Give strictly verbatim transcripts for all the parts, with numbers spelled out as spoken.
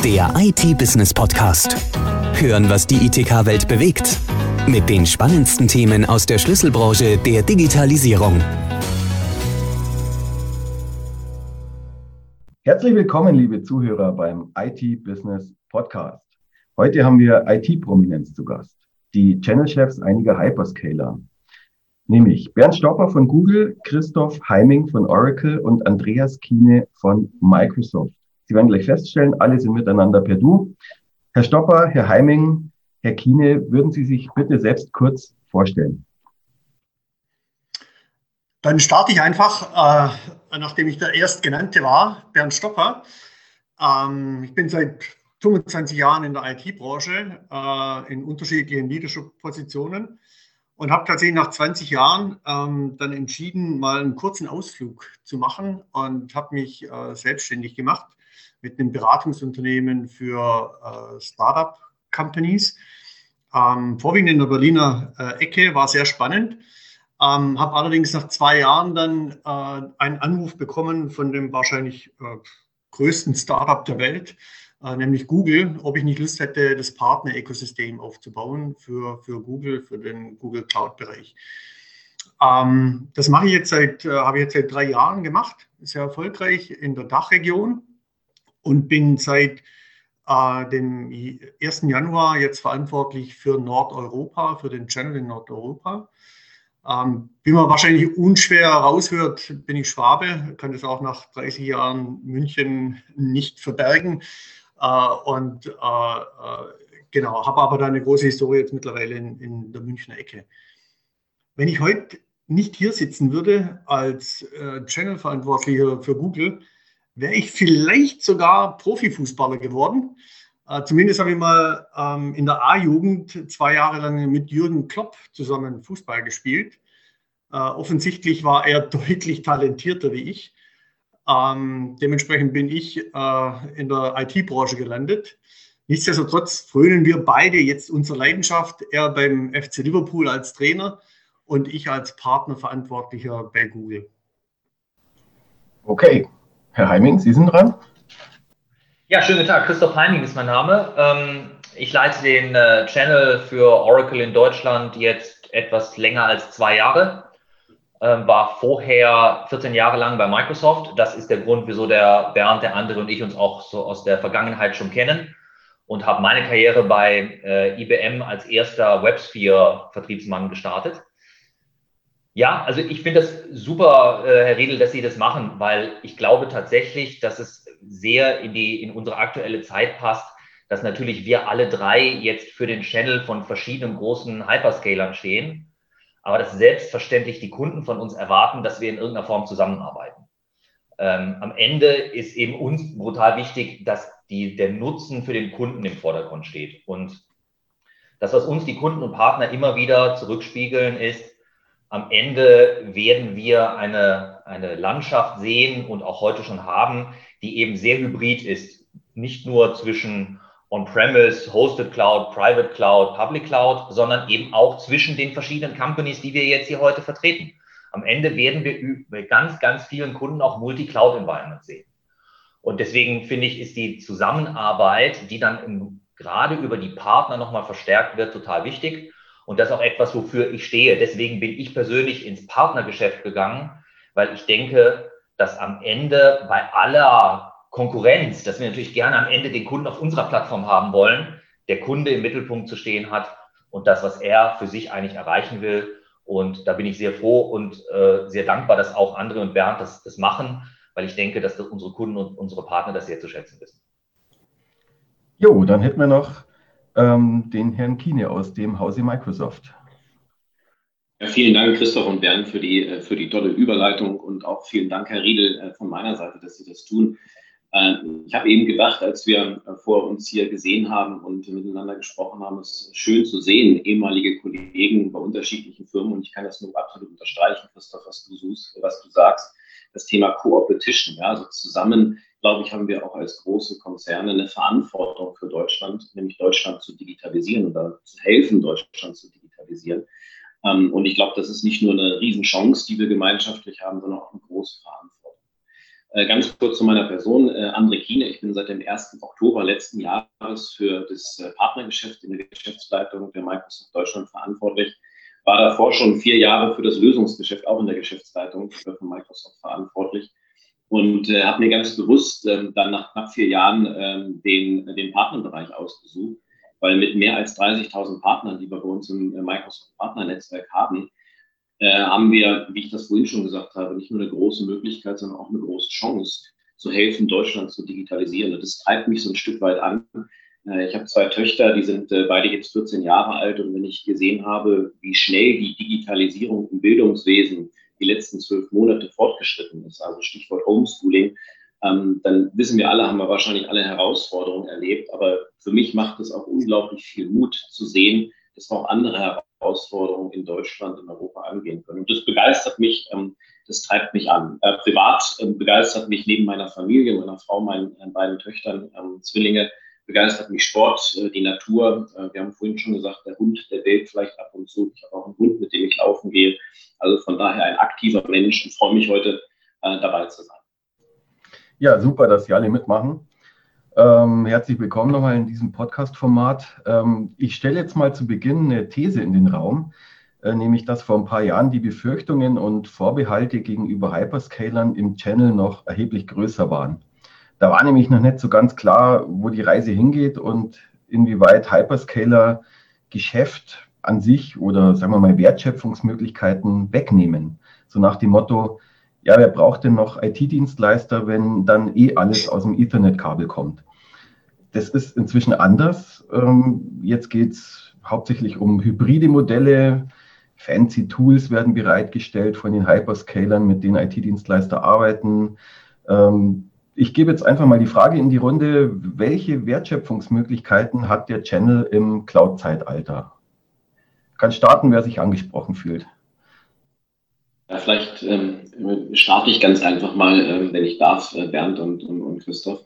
der I T-Business-Podcast. Hören, was die I T K-Welt bewegt. Mit den spannendsten Themen aus der Schlüsselbranche der Digitalisierung. Herzlich willkommen, liebe Zuhörer, beim I T-Business-Podcast. Heute haben wir I T-Prominenz zu Gast, die Channel-Chefs einiger Hyperscaler. Nämlich Bernd Stopper von Google, Christoph Heiming von Oracle und Andreas Kiene von Microsoft. Sie werden gleich feststellen, alle sind miteinander per Du. Herr Stopper, Herr Heiming, Herr Kiene, würden Sie sich bitte selbst kurz vorstellen? Dann starte ich einfach, äh, nachdem ich der Erstgenannte war, Bernd Stopper. Ähm, ich bin seit fünfundzwanzig Jahren in der I T-Branche, äh, in unterschiedlichen Leadership-Positionen. Und habe tatsächlich nach zwanzig Jahren ähm, dann entschieden, mal einen kurzen Ausflug zu machen und habe mich äh, selbstständig gemacht mit einem Beratungsunternehmen für äh, Startup-Companies. Ähm, vorwiegend in der Berliner äh, Ecke, war sehr spannend. Ähm, habe allerdings nach zwei Jahren dann äh, einen Anruf bekommen von dem wahrscheinlich äh, größten Startup der Welt, Äh, nämlich Google, ob ich nicht Lust hätte, das Partner-Ökosystem aufzubauen für, für Google, für den Google Cloud-Bereich. Ähm, das mache ich jetzt seit, äh, habe ich jetzt seit drei Jahren gemacht, sehr erfolgreich in der Dachregion und bin seit äh, dem ersten Januar jetzt verantwortlich für Nordeuropa, für den Channel in Nordeuropa. Ähm, wie man wahrscheinlich unschwer raushört, bin ich Schwabe, kann das auch nach dreißig Jahren München nicht verbergen. Uh, und uh, uh, genau, habe aber da eine große Historie jetzt mittlerweile in, in der Münchner Ecke. Wenn ich heute nicht hier sitzen würde als äh, Channel-Verantwortlicher für Google, wäre ich vielleicht sogar Profifußballer geworden. Äh, zumindest habe ich mal ähm, in der A-Jugend zwei Jahre lang mit Jürgen Klopp zusammen Fußball gespielt. Äh, offensichtlich war er deutlich talentierter wie ich. Ähm, dementsprechend bin ich äh, in der I T-Branche gelandet. Nichtsdestotrotz frönen wir beide jetzt unserer Leidenschaft, er beim F C Liverpool als Trainer und ich als Partnerverantwortlicher bei Google. Okay, Herr Heiming, Sie sind dran. Ja, schönen Tag. Christoph Heiming ist mein Name. Ähm, ich leite den äh, Channel für Oracle in Deutschland jetzt etwas länger als zwei Jahre. War vorher vierzehn Jahre lang bei Microsoft. Das ist der Grund, wieso der Bernd, der andere und ich uns auch so aus der Vergangenheit schon kennen. Und habe meine Karriere bei äh, I B M als erster WebSphere-Vertriebsmann gestartet. Ja, also ich finde das super, äh, Herr Riedel, dass Sie das machen, weil ich glaube tatsächlich, dass es sehr in, die, in unsere aktuelle Zeit passt, dass natürlich wir alle drei jetzt für den Channel von verschiedenen großen Hyperscalern stehen. Aber dass selbstverständlich die Kunden von uns erwarten, dass wir in irgendeiner Form zusammenarbeiten. Ähm, am Ende ist eben uns brutal wichtig, dass die, der Nutzen für den Kunden im Vordergrund steht. Und das, was uns die Kunden und Partner immer wieder zurückspiegeln, ist, am Ende werden wir eine, eine Landschaft sehen und auch heute schon haben, die eben sehr hybrid ist. Nicht nur zwischen On-Premise, Hosted Cloud, Private Cloud, Public Cloud, sondern eben auch zwischen den verschiedenen Companies, die wir jetzt hier heute vertreten. Am Ende werden wir bei ganz, ganz vielen Kunden auch Multi-Cloud-Environments sehen. Und deswegen finde ich, ist die Zusammenarbeit, die dann im, gerade über die Partner nochmal verstärkt wird, total wichtig. Und das ist auch etwas, wofür ich stehe. Deswegen bin ich persönlich ins Partnergeschäft gegangen, weil ich denke, dass am Ende bei aller Konkurrenz, dass wir natürlich gerne am Ende den Kunden auf unserer Plattform haben wollen, der Kunde im Mittelpunkt zu stehen hat und das, was er für sich eigentlich erreichen will. Und da bin ich sehr froh und äh, sehr dankbar, dass auch André und Bernd das, das machen, weil ich denke, dass das unsere Kunden und unsere Partner das sehr zu schätzen wissen. Jo, dann hätten wir noch ähm, den Herrn Kiene aus dem Hause Microsoft. Ja, vielen Dank, Christoph und Bernd, für die, für die tolle Überleitung und auch vielen Dank, Herr Riedel, von meiner Seite, dass Sie das tun. Ich habe eben gedacht, als wir vor uns hier gesehen haben und miteinander gesprochen haben, es ist schön zu sehen, ehemalige Kollegen bei unterschiedlichen Firmen. Und ich kann das nur absolut unterstreichen, Christoph, was du suchst, was du sagst, das Thema Co-Opetition. Ja, also zusammen, glaube ich, haben wir auch als große Konzerne eine Verantwortung für Deutschland, nämlich Deutschland zu digitalisieren oder zu helfen, Deutschland zu digitalisieren. Und ich glaube, das ist nicht nur eine Riesenchance, die wir gemeinschaftlich haben, sondern auch eine große Verantwortung. Äh, ganz kurz zu meiner Person, äh, André Kiene. Ich bin seit dem ersten Oktober letzten Jahres für das äh, Partnergeschäft in der Geschäftsleitung der Microsoft Deutschland verantwortlich. War davor schon vier Jahre für das Lösungsgeschäft auch in der Geschäftsleitung für Microsoft verantwortlich und äh, habe mir ganz bewusst äh, dann nach knapp vier Jahren äh, den, den Partnerbereich ausgesucht, weil mit mehr als dreißigtausend Partnern, die wir bei uns im äh, Microsoft Partnernetzwerk haben, äh, haben wir, wie ich das vorhin schon gesagt habe, nicht nur eine große Möglichkeit, sondern auch eine große Chance, zu helfen, Deutschland zu digitalisieren. Und das treibt mich so ein Stück weit an. Äh, ich habe zwei Töchter, die sind äh, beide jetzt vierzehn Jahre alt. Und wenn ich gesehen habe, wie schnell die Digitalisierung im Bildungswesen die letzten zwölf Monate fortgeschritten ist, also Stichwort Homeschooling, ähm, dann wissen wir alle, haben wir wahrscheinlich alle Herausforderungen erlebt. Aber für mich macht es auch unglaublich viel Mut zu sehen, dass wir auch andere Herausforderungen in Deutschland, in Europa angehen können. Und das begeistert mich, ähm, das treibt mich an. Äh, privat äh, begeistert mich neben meiner Familie, meiner Frau, meinen äh, beiden Töchtern, ähm, Zwillinge, begeistert mich Sport, äh, die Natur. Äh, wir haben vorhin schon gesagt, der Hund, der bellt vielleicht ab und zu. Ich habe auch einen Hund, mit dem ich laufen gehe. Also von daher ein aktiver Mensch und freue mich heute äh, dabei zu sein. Ja, super, dass Sie alle mitmachen. Ähm, herzlich willkommen nochmal in diesem Podcast-Format. Ähm, ich stelle jetzt mal zu Beginn eine These in den Raum, äh, nämlich dass vor ein paar Jahren die Befürchtungen und Vorbehalte gegenüber Hyperscalern im Channel noch erheblich größer waren. Da war nämlich noch nicht so ganz klar, wo die Reise hingeht und inwieweit Hyperscaler Geschäft an sich oder sagen wir mal Wertschöpfungsmöglichkeiten wegnehmen. So nach dem Motto, ja, wer braucht denn noch I T-Dienstleister, wenn dann eh alles aus dem Ethernet-Kabel kommt? Das ist inzwischen anders. Jetzt geht es hauptsächlich um hybride Modelle. Fancy Tools werden bereitgestellt von den Hyperscalern, mit denen I T-Dienstleister arbeiten. Ich gebe jetzt einfach mal die Frage in die Runde, welche Wertschöpfungsmöglichkeiten hat der Channel im Cloud-Zeitalter? Kann starten, wer sich angesprochen fühlt. Ja, vielleicht ähm, starte ich ganz einfach mal, ähm, wenn ich darf, äh, Bernd und, und, und Christoph.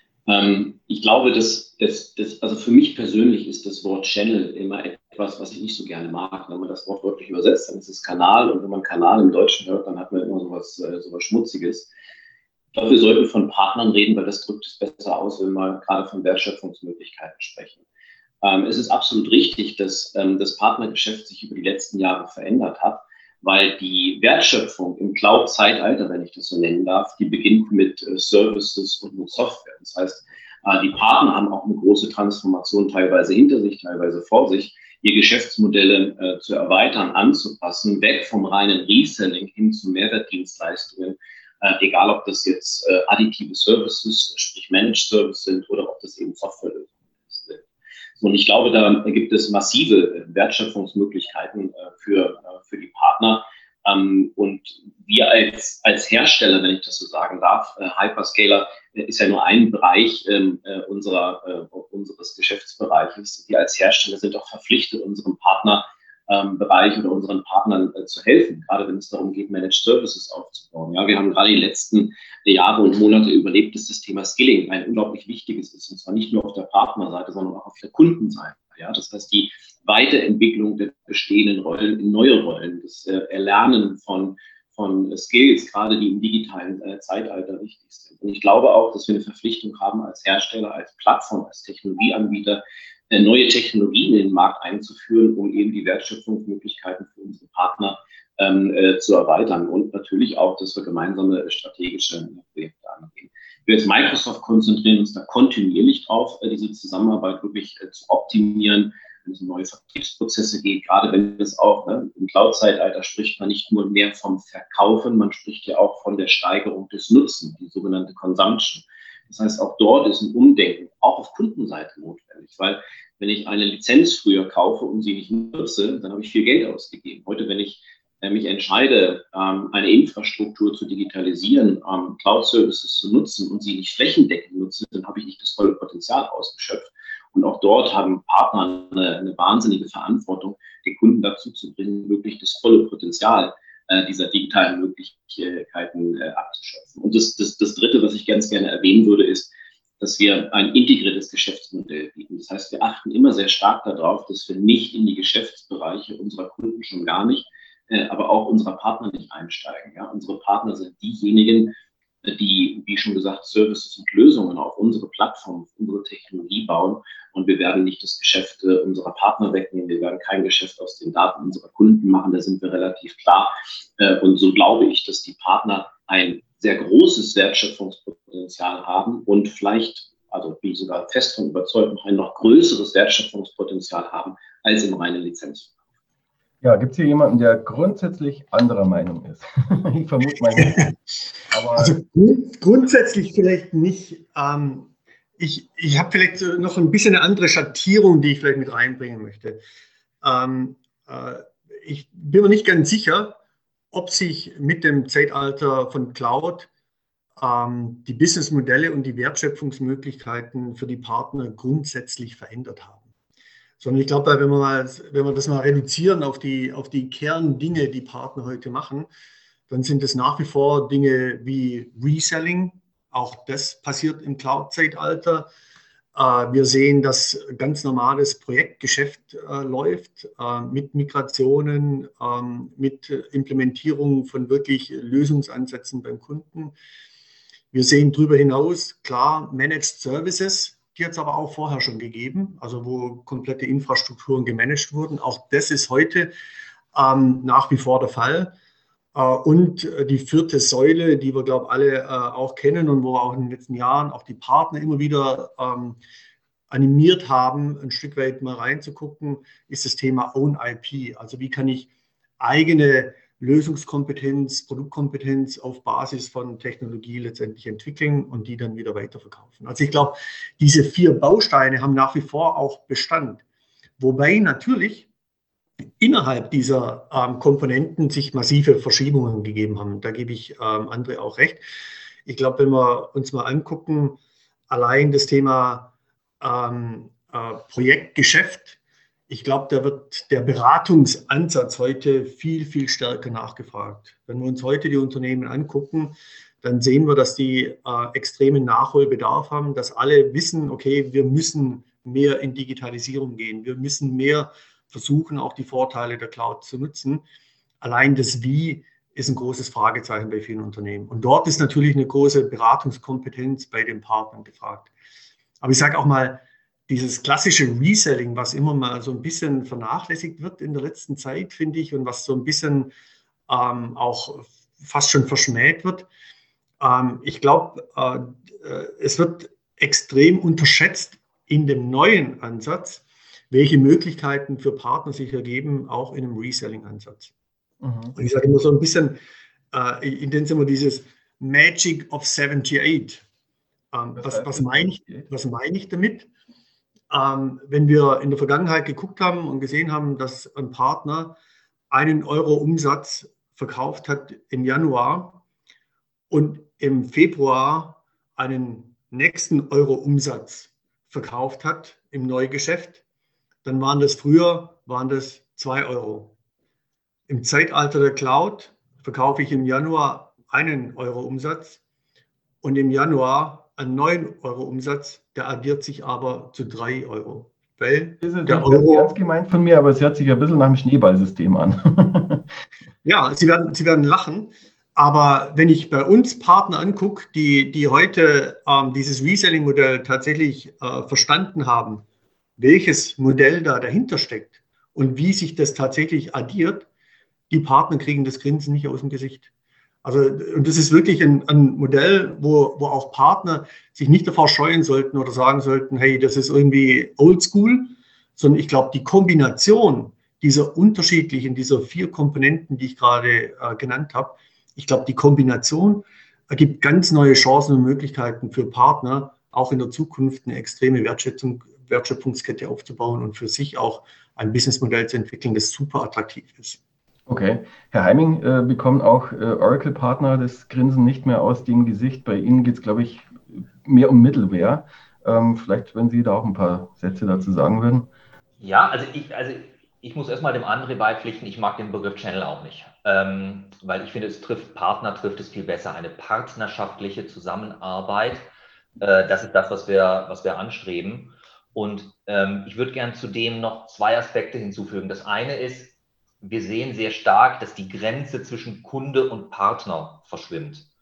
Ähm, ich glaube, dass, dass, dass, also für mich persönlich ist das Wort Channel immer etwas, was ich nicht so gerne mag. Wenn man das Wort wörtlich übersetzt, dann ist es Kanal, und wenn man Kanal im Deutschen hört, dann hat man immer sowas, äh, sowas Schmutziges. Ich glaube, wir sollten von Partnern reden, weil das drückt es besser aus, wenn wir gerade von Wertschöpfungsmöglichkeiten sprechen. Ähm, es ist absolut richtig, dass ähm, das Partnergeschäft sich über die letzten Jahre verändert hat, weil die Wertschöpfung im Cloud-Zeitalter, wenn ich das so nennen darf, die beginnt mit äh, Services und mit Software. Das heißt, äh, die Partner haben auch eine große Transformation teilweise hinter sich, teilweise vor sich, ihr Geschäftsmodelle äh, zu erweitern, anzupassen, weg vom reinen Reselling hin zu Mehrwertdienstleistungen, äh, egal ob das jetzt äh, additive Services, sprich Managed Services sind, oder ob das eben Softwarelösungen sind. Und ich glaube, da gibt es massive Wertschöpfungsmöglichkeiten äh, für, äh, für die Partner. Ähm, und wir als, als Hersteller, wenn ich das so sagen darf, äh, Hyperscaler äh, ist ja nur ein Bereich ähm, äh, unserer, äh, unseres Geschäftsbereiches. Wir als Hersteller sind auch verpflichtet, unserem Partnerbereich ähm, oder unseren Partnern äh, zu helfen, gerade wenn es darum geht, Managed Services aufzubauen. Ja, wir haben gerade die letzten Jahre und Monate überlebt, dass das Thema Skilling ein unglaublich wichtiges ist, und zwar nicht nur auf der Partnerseite, sondern auch auf der Kundenseite. Ja, das heißt, die Weiterentwicklung der bestehenden Rollen in neue Rollen, das äh, Erlernen von, von Skills, gerade die im digitalen äh, Zeitalter wichtig sind. Und ich glaube auch, dass wir eine Verpflichtung haben, als Hersteller, als Plattform, als Technologieanbieter, äh, neue Technologien in den Markt einzuführen, um eben die Wertschöpfungsmöglichkeiten für unsere Partner ähm, äh, zu erweitern, und natürlich auch, dass wir gemeinsame strategische Projekte angehen. Wir als Microsoft konzentrieren uns da kontinuierlich drauf, äh, diese Zusammenarbeit wirklich äh, zu optimieren, wenn es um neue Vertriebsprozesse geht, gerade wenn es auch, ne, im Cloud-Zeitalter spricht man nicht nur mehr vom Verkaufen, man spricht ja auch von der Steigerung des Nutzen, die sogenannte Consumption. Das heißt, auch dort ist ein Umdenken, auch auf Kundenseite notwendig, weil wenn ich eine Lizenz früher kaufe und sie nicht nutze, dann habe ich viel Geld ausgegeben. Heute, wenn ich äh, mich entscheide, ähm, eine Infrastruktur zu digitalisieren, ähm, Cloud-Services zu nutzen und sie nicht flächendeckend nutze, dann habe ich nicht das volle Potenzial ausgeschöpft. Und auch dort haben Partner eine, eine wahnsinnige Verantwortung, den Kunden dazu zu bringen, wirklich das volle Potenzial äh, dieser digitalen Möglichkeiten äh, abzuschöpfen. Und das, das, das Dritte, was ich ganz gerne erwähnen würde, ist, dass wir ein integriertes Geschäftsmodell bieten. Das heißt, wir achten immer sehr stark darauf, dass wir nicht in die Geschäftsbereiche unserer Kunden, schon gar nicht, äh, aber auch unserer Partner nicht einsteigen. Ja? Unsere Partner sind diejenigen, die, wie schon gesagt, Services und Lösungen auf unsere Plattform, auf unsere Technologie bauen. Und wir werden nicht das Geschäft äh, unserer Partner wegnehmen. Wir werden kein Geschäft aus den Daten unserer Kunden machen. Da sind wir relativ klar. Äh, und so glaube ich, dass die Partner ein sehr großes Wertschöpfungspotenzial haben und vielleicht, also bin ich sogar fest von überzeugt, noch ein noch größeres Wertschöpfungspotenzial haben als im reinen Lizenzverkauf. Ja, gibt es hier jemanden, der grundsätzlich anderer Meinung ist? Ich vermute mal nicht. Aber also grund, grundsätzlich vielleicht nicht. Ähm, ich ich habe vielleicht noch ein bisschen eine andere Schattierung, die ich vielleicht mit reinbringen möchte. Ähm, äh, ich bin mir nicht ganz sicher, ob sich mit dem Zeitalter von Cloud ähm, die Businessmodelle und die Wertschöpfungsmöglichkeiten für die Partner grundsätzlich verändert haben. Sondern ich glaube, wenn wir, mal, wenn wir das mal reduzieren auf die, auf die Kerndinge, die Partner heute machen, dann sind es nach wie vor Dinge wie Reselling. Auch das passiert im Cloud-Zeitalter. Äh, wir sehen, dass ganz normales Projektgeschäft äh, läuft äh, mit Migrationen, äh, mit Implementierung von wirklich Lösungsansätzen beim Kunden. Wir sehen darüber hinaus, klar, Managed Services. Die hat es aber auch vorher schon gegeben, also wo komplette Infrastrukturen gemanagt wurden. Auch das ist heute ähm, nach wie vor der Fall. Äh, und die vierte Säule, die wir, glaube ich, alle äh, auch kennen und wo wir auch in den letzten Jahren auch die Partner immer wieder ähm, animiert haben, ein Stück weit mal reinzugucken, ist das Thema Own I P. Also wie kann ich eigene Lösungskompetenz, Produktkompetenz auf Basis von Technologie letztendlich entwickeln und die dann wieder weiterverkaufen. Also ich glaube, diese vier Bausteine haben nach wie vor auch Bestand. Wobei natürlich innerhalb dieser ähm, Komponenten sich massive Verschiebungen gegeben haben. Da gebe ich ähm, André auch recht. Ich glaube, wenn wir uns mal angucken, allein das Thema ähm, äh, Projektgeschäft, ich glaube, da wird der Beratungsansatz heute viel, viel stärker nachgefragt. Wenn wir uns heute die Unternehmen angucken, dann sehen wir, dass die äh, extremen Nachholbedarf haben, dass alle wissen, okay, wir müssen mehr in Digitalisierung gehen. Wir müssen mehr versuchen, auch die Vorteile der Cloud zu nutzen. Allein das Wie ist ein großes Fragezeichen bei vielen Unternehmen. Und dort ist natürlich eine große Beratungskompetenz bei den Partnern gefragt. Aber ich sage auch mal, dieses klassische Reselling, was immer mal so ein bisschen vernachlässigt wird in der letzten Zeit, finde ich, und was so ein bisschen ähm, auch fast schon verschmäht wird. Ähm, ich glaube, äh, es wird extrem unterschätzt in dem neuen Ansatz, welche Möglichkeiten für Partner sich ergeben, auch in einem Reselling-Ansatz. Mhm. Und ich sage immer so ein bisschen, äh, ich nenne es immer dieses Magic of seventy-eight. Ähm, was, was, meine ich, was meine ich damit? Ähm, wenn wir in der Vergangenheit geguckt haben und gesehen haben, dass ein Partner einen Euro Umsatz verkauft hat im Januar und im Februar einen nächsten Euro Umsatz verkauft hat im Neugeschäft, dann waren das früher waren das zwei Euro. Im Zeitalter der Cloud verkaufe ich im Januar einen Euro Umsatz und im Januar einen neun Euro Umsatz, der addiert sich aber zu drei Euro. Weil das ist der nicht Euro, ernst gemeint von mir, aber es hört sich ein bisschen nach dem Schneeballsystem an. Ja, Sie werden, Sie werden lachen. Aber wenn ich bei uns Partner angucke, die, die heute ähm, dieses Reselling-Modell tatsächlich äh, verstanden haben, welches Modell da dahinter steckt und wie sich das tatsächlich addiert, die Partner kriegen das Grinsen nicht aus dem Gesicht. Also, und das ist wirklich ein, ein Modell, wo, wo auch Partner sich nicht davor scheuen sollten oder sagen sollten, hey, das ist irgendwie oldschool, sondern ich glaube, die Kombination dieser unterschiedlichen, dieser vier Komponenten, die ich gerade äh, genannt habe, ich glaube, die Kombination ergibt ganz neue Chancen und Möglichkeiten für Partner, auch in der Zukunft eine extreme Wertschätzung, Wertschöpfungskette aufzubauen und für sich auch ein Businessmodell zu entwickeln, das super attraktiv ist. Okay. Herr Heiming, äh, bekommen auch äh, Oracle-Partner das Grinsen nicht mehr aus dem Gesicht? Bei Ihnen geht es, glaube ich, mehr um Middleware. Ähm, vielleicht, wenn Sie da auch ein paar Sätze dazu sagen würden. Ja, also ich, also ich muss erstmal dem André beipflichten, ich mag den Begriff Channel auch nicht, ähm, weil ich finde, es trifft Partner, trifft es viel besser. Eine partnerschaftliche Zusammenarbeit, äh, das ist das, was wir, was wir anstreben. Und ähm, ich würde gern zudem noch zwei Aspekte hinzufügen. Das eine ist, wir sehen sehr stark, dass die Grenze zwischen Kunde und Partner verschwimmt.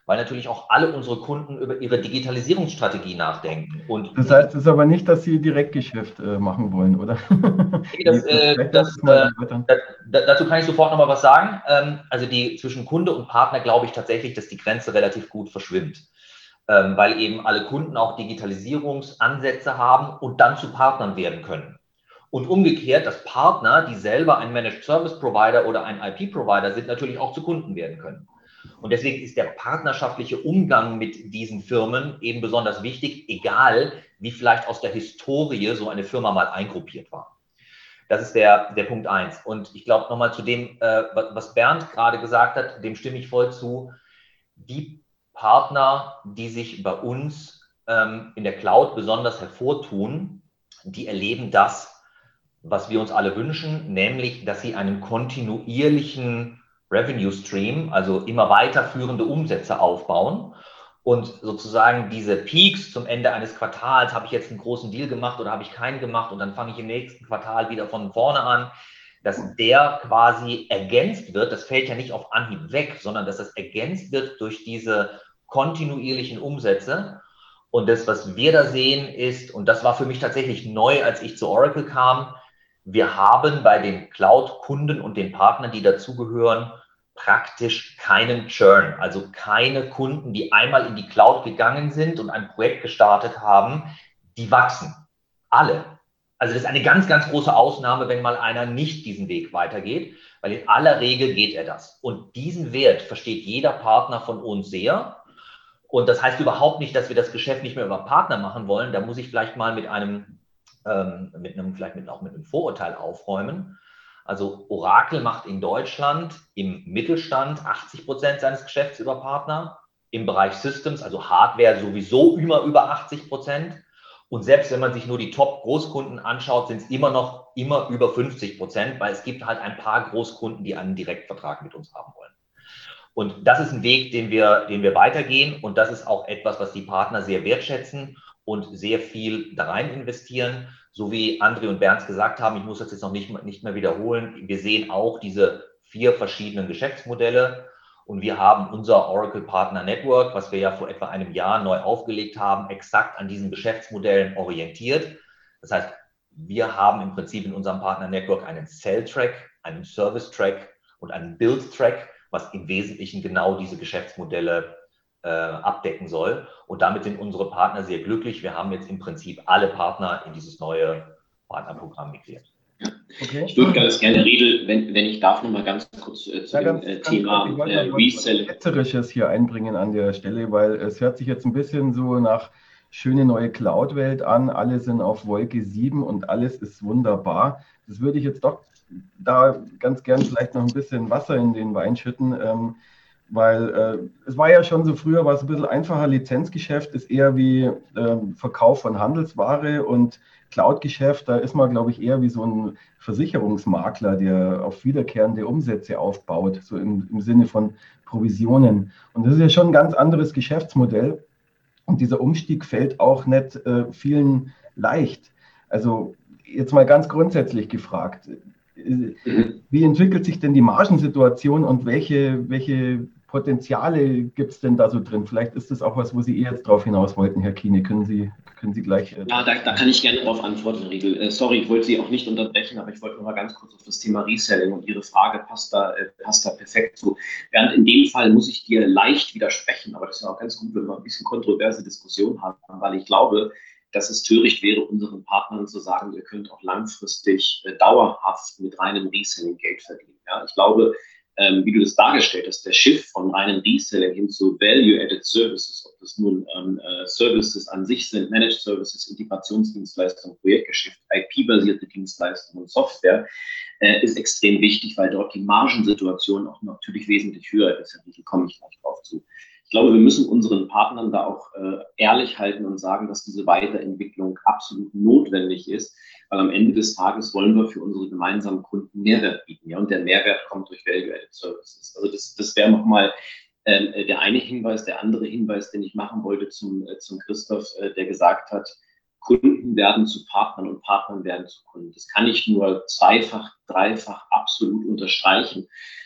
weil natürlich auch alle unsere Kunden über ihre Digitalisierungsstrategie nachdenken. Und das heißt es ist aber nicht, dass Sie Direktgeschäft äh, machen wollen, oder? das, äh, das, äh, das, dazu kann ich sofort nochmal was sagen. Ähm, also die zwischen Kunde und Partner glaube ich tatsächlich, dass die Grenze relativ gut verschwimmt, ähm, weil eben alle Kunden auch Digitalisierungsansätze haben und dann zu Partnern werden können. Und umgekehrt, dass Partner, die selber ein Managed Service Provider oder ein I P Provider sind, natürlich auch zu Kunden werden können. Und deswegen ist der partnerschaftliche Umgang mit diesen Firmen eben besonders wichtig, egal wie vielleicht aus der Historie so eine Firma mal eingruppiert war. Das ist der, der Punkt eins. Und ich glaube nochmal zu dem, äh, was Bernd gerade gesagt hat, dem stimme ich voll zu. Die Partner, die sich bei uns ähm, in der Cloud besonders hervortun, die erleben das, was wir uns alle wünschen, nämlich, dass sie einen kontinuierlichen Revenue Stream, also immer weiterführende Umsätze aufbauen und sozusagen diese Peaks zum Ende eines Quartals, habe ich jetzt einen großen Deal gemacht oder habe ich keinen gemacht und dann fange ich im nächsten Quartal wieder von vorne an, dass der quasi ergänzt wird, das fällt ja nicht auf Anhieb weg, sondern dass das ergänzt wird durch diese kontinuierlichen Umsätze. Und das, was wir da sehen, ist, und das war für mich tatsächlich neu, als ich zu Oracle kam, wir haben bei den Cloud-Kunden und den Partnern, die dazugehören, praktisch keinen Churn, also keine Kunden, die einmal in die Cloud gegangen sind und ein Projekt gestartet haben, die wachsen. Alle. Also das ist eine ganz, ganz große Ausnahme, wenn mal einer nicht diesen Weg weitergeht, weil in aller Regel geht er das. Und diesen Wert versteht jeder Partner von uns sehr. Und das heißt überhaupt nicht, dass wir das Geschäft nicht mehr über Partner machen wollen. Da muss ich vielleicht mal mit einem mit einem, vielleicht mit, auch mit einem Vorurteil aufräumen. Also Oracle macht in Deutschland im Mittelstand achtzig Prozent seines Geschäfts über Partner, im Bereich Systems, also Hardware sowieso immer über achtzig Prozent. Und selbst wenn man sich nur die Top-Großkunden anschaut, sind es immer noch immer über fünfzig Prozent, weil es gibt halt ein paar Großkunden, die einen Direktvertrag mit uns haben wollen. Und das ist ein Weg, den wir, den wir weitergehen. Und das ist auch etwas, was die Partner sehr wertschätzen und sehr viel da rein investieren. So wie André und Bernd gesagt haben, ich muss das jetzt noch nicht, nicht mehr wiederholen, wir sehen auch diese vier verschiedenen Geschäftsmodelle und wir haben unser Oracle Partner Network, was wir ja vor etwa einem Jahr neu aufgelegt haben, exakt an diesen Geschäftsmodellen orientiert. Das heißt, wir haben im Prinzip in unserem Partner Network einen Sell-Track, einen Service-Track und einen Build-Track, was im Wesentlichen genau diese Geschäftsmodelle äh, abdecken soll. Und damit sind unsere Partner sehr glücklich. Wir haben jetzt im Prinzip alle Partner in dieses neue Partnerprogramm migriert. Ja. Okay. Ich würde ganz gerne, Riedel, wenn, wenn ich darf, noch mal ganz kurz äh, zu ja, dem äh, Thema äh, Reselling. Ketzerisches hier einbringen an der Stelle, weil es hört sich jetzt ein bisschen so nach schöne neue Cloud-Welt an. Alle sind auf Wolke sieben und alles ist wunderbar. Das würde ich jetzt doch da ganz gern vielleicht noch ein bisschen Wasser in den Wein schütten, ähm, weil äh, es war ja schon so, früher war es ein bisschen einfacher, Lizenzgeschäft ist eher wie ähm, Verkauf von Handelsware und Cloud-Geschäft, da ist man, glaube ich, eher wie so ein Versicherungsmakler, der auf wiederkehrende Umsätze aufbaut, so im, im Sinne von Provisionen. Und das ist ja schon ein ganz anderes Geschäftsmodell und dieser Umstieg fällt auch nicht äh, vielen leicht. Also jetzt mal ganz grundsätzlich gefragt, wie entwickelt sich denn die Margensituation und welche, welche Potenziale gibt es denn da so drin? Vielleicht ist das auch was, wo Sie eh jetzt drauf hinaus wollten, Herr Kiene. Können Sie, können Sie gleich... Äh, ja, da, da kann ich gerne darauf antworten, Riedel. Äh, sorry, ich wollte Sie auch nicht unterbrechen, aber ich wollte noch mal ganz kurz auf das Thema Reselling und Ihre Frage passt da, äh, passt da perfekt zu. Während in dem Fall muss ich dir leicht widersprechen, aber das ist ja auch ganz gut, wenn wir ein bisschen kontroverse Diskussionen haben, weil ich glaube, dass es töricht wäre, unseren Partnern zu sagen, ihr könnt auch langfristig äh, dauerhaft mit reinem Reselling Geld verdienen. Ja, ich glaube, ähm, wie du das dargestellt hast, der Shift von reinem Reselling hin zu Value-Added Services, ob das nun ähm, äh, Services an sich sind, Managed Services, Integrationsdienstleistungen, Projektgeschäft, I P-basierte Dienstleistungen und Software, äh, ist extrem wichtig, weil dort die Margensituation auch natürlich wesentlich höher ist. Da komme ich gleich drauf zu. Ich glaube, wir müssen unseren Partnern da auch äh, ehrlich halten und sagen, dass diese Weiterentwicklung absolut notwendig ist, weil am Ende des Tages wollen wir für unsere gemeinsamen Kunden Mehrwert bieten. Ja? Und der Mehrwert kommt durch Value-Added Services. Also das, das wäre nochmal äh, der eine Hinweis. Der andere Hinweis, den ich machen wollte zum, äh, zum Christoph, äh, der gesagt hat, Kunden werden zu Partnern und Partnern werden zu Kunden. Das kann ich nur zweifach, dreifach absolut unterstreichen.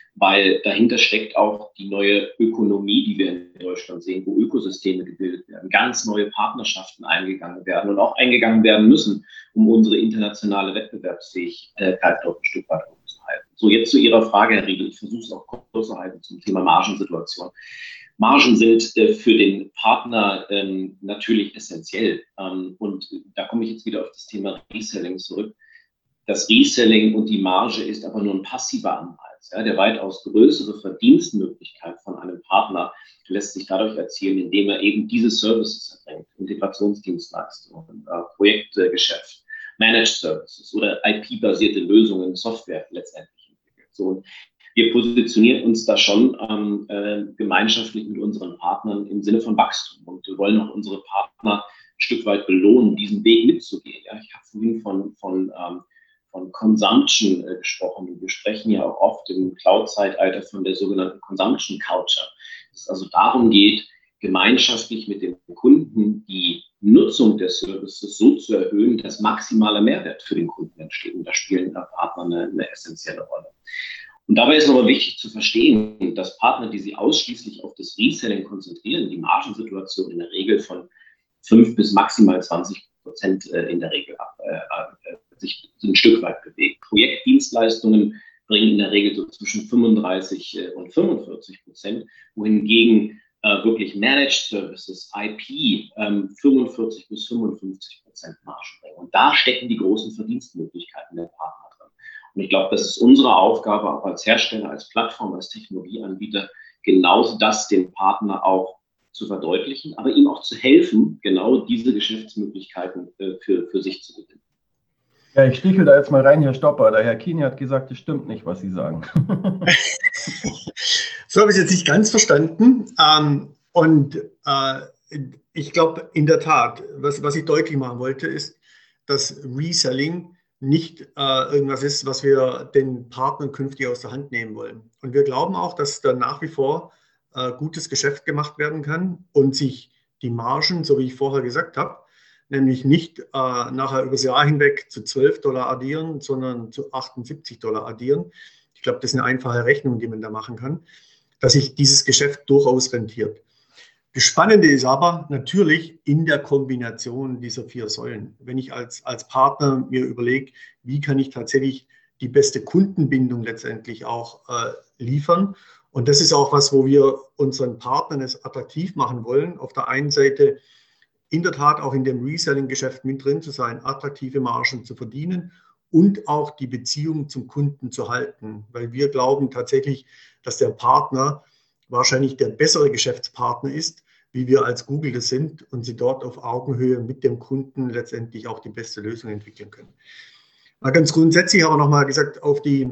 weil dahinter steckt auch die neue Ökonomie, die wir in Deutschland sehen, wo Ökosysteme gebildet werden, ganz neue Partnerschaften eingegangen werden und auch eingegangen werden müssen, um unsere internationale Wettbewerbsfähigkeit dort ein Stück weit hochzuhalten. So, jetzt zu Ihrer Frage, Herr Riedel, ich versuche es auch kurz zu halten zum Thema Margensituation. Margen sind äh, für den Partner ähm, natürlich essentiell. Ähm, und da komme ich jetzt wieder auf das Thema Reselling zurück. Das Reselling und die Marge ist aber nur ein passiver Anreiz. Ja, der weitaus größere Verdienstmöglichkeit von einem Partner lässt sich dadurch erzielen, indem er eben diese Services erbringt, Integrationsdienstleistungen, äh, Projektgeschäft, Managed Services oder I P-basierte Lösungen, Software letztendlich entwickelt. So, und wir positionieren uns da schon ähm, äh, gemeinschaftlich mit unseren Partnern im Sinne von Wachstum. Und wir wollen auch unsere Partner ein Stück weit belohnen, diesen Weg mitzugehen. Ja, ich habe vorhin von, von, ähm, von Consumption äh, gesprochen. Wir sprechen ja auch oft im Cloud-Zeitalter von der sogenannten Consumption Culture. Dass es also darum geht, gemeinschaftlich mit dem Kunden die Nutzung der Services so zu erhöhen, dass maximaler Mehrwert für den Kunden entsteht. Und da spielen Partner eine, eine essentielle Rolle. Und dabei ist aber wichtig zu verstehen, dass Partner, die sich ausschließlich auf das Reselling konzentrieren, die Margensituation in der Regel von fünf bis maximal zwanzig Prozent in der Regel ab, äh, sich ein Stück weit bewegt. Projektdienstleistungen bringen in der Regel so zwischen fünfunddreißig und fünfundvierzig Prozent, wohingegen äh, wirklich Managed Services, I P, ähm, fünfundvierzig bis fünfundfünfzig Prozent Marge bringen. Und da stecken die großen Verdienstmöglichkeiten der Partner drin. Und ich glaube, das ist unsere Aufgabe auch als Hersteller, als Plattform, als Technologieanbieter, genau das dem Partner auch zu verdeutlichen, aber ihm auch zu helfen, genau diese Geschäftsmöglichkeiten äh, für, für sich zu gewinnen. Ja, ich stichel da jetzt mal rein, Herr Stopper. Der Herr Kini hat gesagt, das stimmt nicht, was Sie sagen. So habe ich es jetzt nicht ganz verstanden. Ähm, und äh, ich glaube, in der Tat, was, was ich deutlich machen wollte, ist, dass Reselling nicht äh, irgendwas ist, was wir den Partnern künftig aus der Hand nehmen wollen. Und wir glauben auch, dass da nach wie vor äh, gutes Geschäft gemacht werden kann und sich die Margen, so wie ich vorher gesagt habe, nämlich nicht äh, nachher übers Jahr hinweg zu zwölf Dollar addieren, sondern zu achtundsiebzig Dollar addieren. Ich glaube, das ist eine einfache Rechnung, die man da machen kann, dass sich dieses Geschäft durchaus rentiert. Das Spannende ist aber natürlich in der Kombination dieser vier Säulen. Wenn ich als, als Partner mir überlege, wie kann ich tatsächlich die beste Kundenbindung letztendlich auch äh, liefern. Und das ist auch was, wo wir unseren Partnern es attraktiv machen wollen. Auf der einen Seite in der Tat auch in dem Reselling-Geschäft mit drin zu sein, attraktive Margen zu verdienen und auch die Beziehung zum Kunden zu halten. Weil wir glauben tatsächlich, dass der Partner wahrscheinlich der bessere Geschäftspartner ist, wie wir als Google das sind und sie dort auf Augenhöhe mit dem Kunden letztendlich auch die beste Lösung entwickeln können. Mal ganz grundsätzlich aber nochmal gesagt, auf die,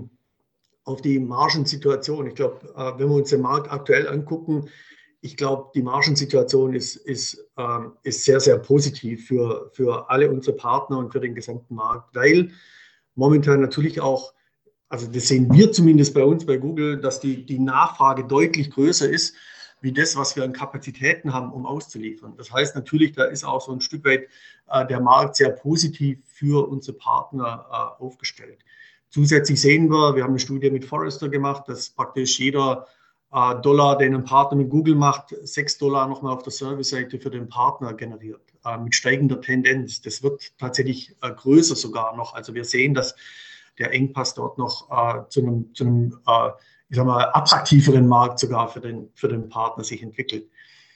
auf die Margensituation. Ich glaube, wenn wir uns den Markt aktuell angucken, ich glaube, die Margensituation ist, ist, ähm, ist sehr, sehr positiv für, für alle unsere Partner und für den gesamten Markt, weil momentan natürlich auch, also das sehen wir zumindest bei uns bei Google, dass die, die Nachfrage deutlich größer ist, wie das, was wir an Kapazitäten haben, um auszuliefern. Das heißt natürlich, da ist auch so ein Stück weit äh, der Markt sehr positiv für unsere Partner äh, aufgestellt. Zusätzlich sehen wir, wir haben eine Studie mit Forrester gemacht, dass praktisch jeder äh, Dollar, den ein Partner mit Google macht, sechs Dollar nochmal auf der Service-Seite für den Partner generiert, äh, mit steigender Tendenz. Das wird tatsächlich äh, größer sogar noch. Also wir sehen, dass der Engpass dort noch äh, zu einem, zu einem äh, ich sag mal, attraktiveren Markt sogar für den, für den Partner sich entwickelt.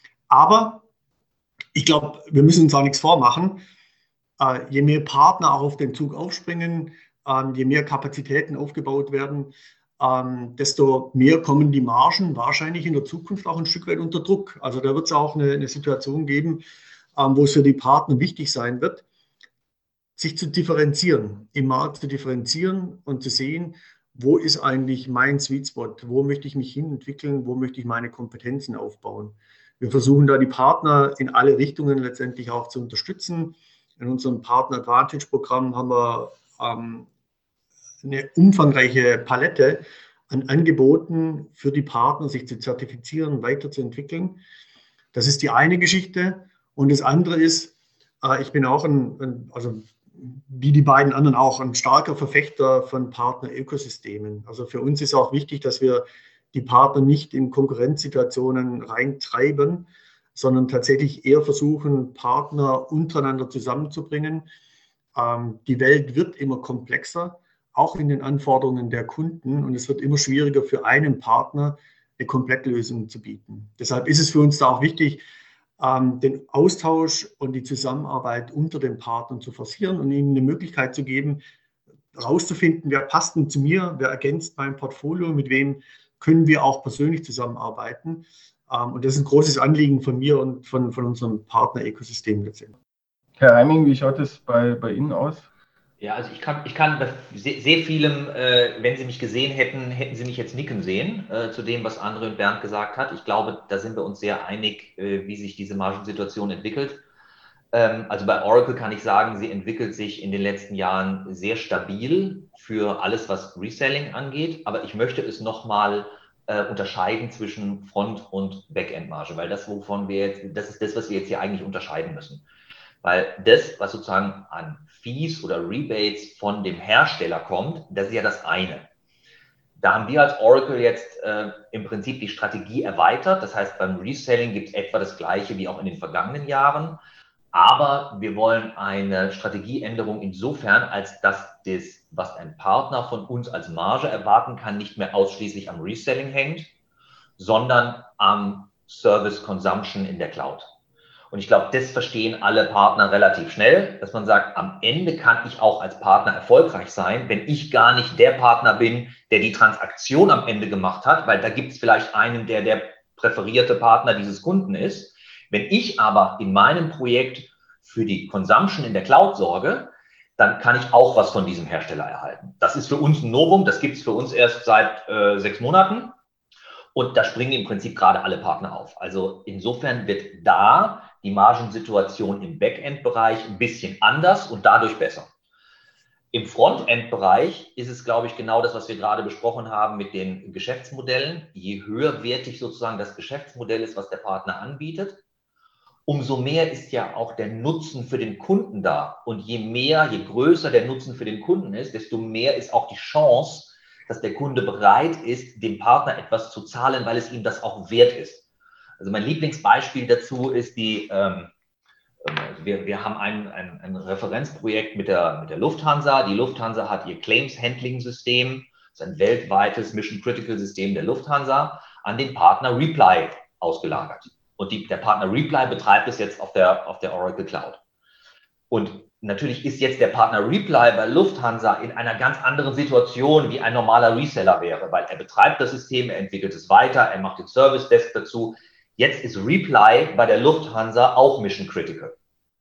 Aber ich glaube, wir müssen uns auch nichts vormachen. Äh, je mehr Partner auch auf den Zug aufspringen, äh, je mehr Kapazitäten aufgebaut werden, ähm, desto mehr kommen die Margen wahrscheinlich in der Zukunft auch ein Stück weit unter Druck. Also da wird es auch eine, eine Situation geben, ähm, wo es für die Partner wichtig sein wird, sich zu differenzieren, im Markt zu differenzieren und zu sehen, wo ist eigentlich mein Sweet Spot, wo möchte ich mich hin entwickeln, wo möchte ich meine Kompetenzen aufbauen. Wir versuchen da die Partner in alle Richtungen letztendlich auch zu unterstützen. In unserem Partner Advantage Programm haben wir ähm, eine umfangreiche Palette an Angeboten für die Partner, sich zu zertifizieren, weiterzuentwickeln. Das ist die eine Geschichte. Und das andere ist, äh, ich bin auch ein, ein also wie die beiden anderen auch, ein starker Verfechter von Partner-Ökosystemen. Also für uns ist auch wichtig, dass wir die Partner nicht in Konkurrenzsituationen reintreiben, sondern tatsächlich eher versuchen, Partner untereinander zusammenzubringen. Ähm, die Welt wird immer komplexer, auch in den Anforderungen der Kunden, und es wird immer schwieriger für einen Partner, eine Komplettlösung zu bieten. Deshalb ist es für uns da auch wichtig, ähm, den Austausch und die Zusammenarbeit unter den Partnern zu forcieren und ihnen eine Möglichkeit zu geben, herauszufinden, wer passt denn zu mir, wer ergänzt mein Portfolio, mit wem können wir auch persönlich zusammenarbeiten. Ähm, und das ist ein großes Anliegen von mir und von, von unserem Partner-Ökosystem letztendlich. Herr Heiming, wie schaut es bei, bei Ihnen aus? Ja, also ich kann, ich kann bei sehr, sehr vielem, äh, wenn Sie mich gesehen hätten, hätten Sie mich jetzt nicken sehen, äh, zu dem, was André und Bernd gesagt hat. Ich glaube, da sind wir uns sehr einig, äh, wie sich diese Margensituation entwickelt. Ähm, also bei Oracle kann ich sagen, sie entwickelt sich in den letzten Jahren sehr stabil für alles, was Reselling angeht. Aber ich möchte es nochmal äh, unterscheiden zwischen Front- und Backend-Marge, weil das, wovon wir jetzt, das ist das, was wir jetzt hier eigentlich unterscheiden müssen. Weil das, was sozusagen an Fees oder Rebates von dem Hersteller kommt, das ist ja das eine. Da haben wir als Oracle jetzt äh, im Prinzip die Strategie erweitert. Das heißt, beim Reselling gibt es etwa das Gleiche wie auch in den vergangenen Jahren. Aber wir wollen eine Strategieänderung insofern, als dass das, was ein Partner von uns als Marge erwarten kann, nicht mehr ausschließlich am Reselling hängt, sondern am Service Consumption in der Cloud. Und ich glaube, das verstehen alle Partner relativ schnell, dass man sagt, am Ende kann ich auch als Partner erfolgreich sein, wenn ich gar nicht der Partner bin, der die Transaktion am Ende gemacht hat, weil da gibt es vielleicht einen, der der präferierte Partner dieses Kunden ist. Wenn ich aber in meinem Projekt für die Consumption in der Cloud sorge, dann kann ich auch was von diesem Hersteller erhalten. Das ist für uns ein Novum, das gibt es für uns erst seit äh, sechs Monaten. Und da springen im Prinzip gerade alle Partner auf. Also insofern wird da die Margensituation im Backend-Bereich ein bisschen anders und dadurch besser. Im Frontend-Bereich ist es, glaube ich, genau das, was wir gerade besprochen haben mit den Geschäftsmodellen. Je höherwertig sozusagen das Geschäftsmodell ist, was der Partner anbietet, umso mehr ist ja auch der Nutzen für den Kunden da. Und je mehr, je größer der Nutzen für den Kunden ist, desto mehr ist auch die Chance, dass der Kunde bereit ist, dem Partner etwas zu zahlen, weil es ihm das auch wert ist. Also mein Lieblingsbeispiel dazu ist die, ähm, wir, wir haben ein, ein, ein Referenzprojekt mit der, mit der Lufthansa. Die Lufthansa hat ihr Claims-Handling-System, das ist ein weltweites Mission-Critical-System der Lufthansa, an den Partner Reply ausgelagert. Und die, der Partner Reply betreibt es jetzt auf der, auf der Oracle Cloud. Und natürlich ist jetzt der Partner Reply bei Lufthansa in einer ganz anderen Situation, wie ein normaler Reseller wäre, weil er betreibt das System, er entwickelt es weiter, er macht den Service Desk dazu. Jetzt ist Reply bei der Lufthansa auch Mission Critical.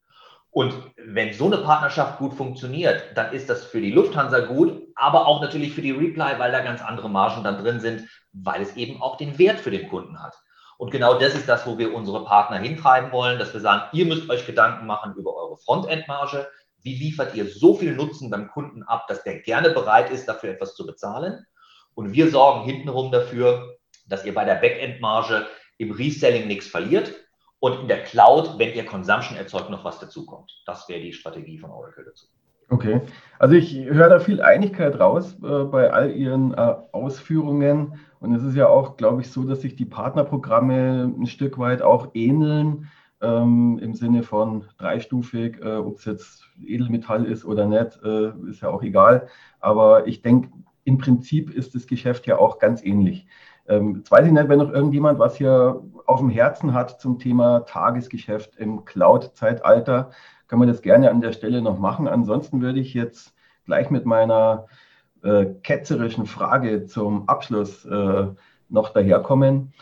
Und wenn so eine Partnerschaft gut funktioniert, dann ist das für die Lufthansa gut, aber auch natürlich für die Reply, weil da ganz andere Margen dann drin sind, weil es eben auch den Wert für den Kunden hat. Und genau das ist das, wo wir unsere Partner hintreiben wollen, dass wir sagen, ihr müsst euch Gedanken machen über eure Frontend-Marge. Wie liefert ihr so viel Nutzen beim Kunden ab, dass der gerne bereit ist, dafür etwas zu bezahlen? Und wir sorgen hintenrum dafür, dass ihr bei der Backend-Marge im Reselling nichts verliert und in der Cloud, wenn ihr Consumption erzeugt, noch was dazukommt. Das wäre die Strategie von Oracle dazu. Okay, also ich höre da viel Einigkeit raus äh, bei all Ihren äh, Ausführungen. Und es ist ja auch, glaube ich, so, dass sich die Partnerprogramme ein Stück weit auch ähneln, ähm, im Sinne von dreistufig, äh, ob es jetzt Edelmetall ist oder nicht, äh, ist ja auch egal. Aber ich denke, im Prinzip ist das Geschäft ja auch ganz ähnlich. Ähm, jetzt weiß ich nicht, wenn noch irgendjemand was hier auf dem Herzen hat zum Thema Tagesgeschäft im Cloud-Zeitalter, kann man das gerne an der Stelle noch machen. Ansonsten würde ich jetzt gleich mit meiner äh, ketzerischen Frage zum Abschluss äh, noch daherkommen.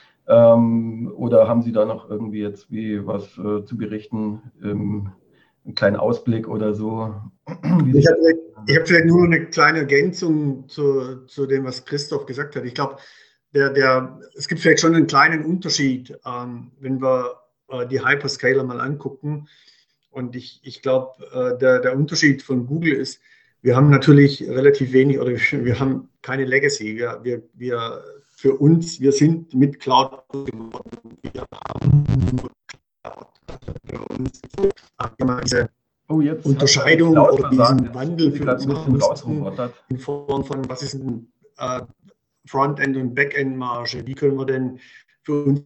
Ähm, oder haben Sie da noch irgendwie jetzt wie was äh, zu berichten? Ähm, einen kleinen Ausblick oder so? Ich habe vielleicht, hab vielleicht nur eine kleine Ergänzung zu, zu dem, was Christoph gesagt hat. Ich glaube, der, der, es gibt vielleicht schon einen kleinen Unterschied, ähm, wenn wir äh, die Hyperscaler mal angucken. Und ich, ich glaube, äh, der, der Unterschied von Google ist, wir haben natürlich relativ wenig oder wir haben keine Legacy. Wir, wir, wir, für uns, wir sind mit Cloud geworden. Wir haben nur Cloud. Für uns, wir haben diese oh, jetzt Unterscheidung oder diesen Wandel für uns machen mussten in Form von, was ist ein äh, Frontend- und Backend-Marge? Wie können wir denn für uns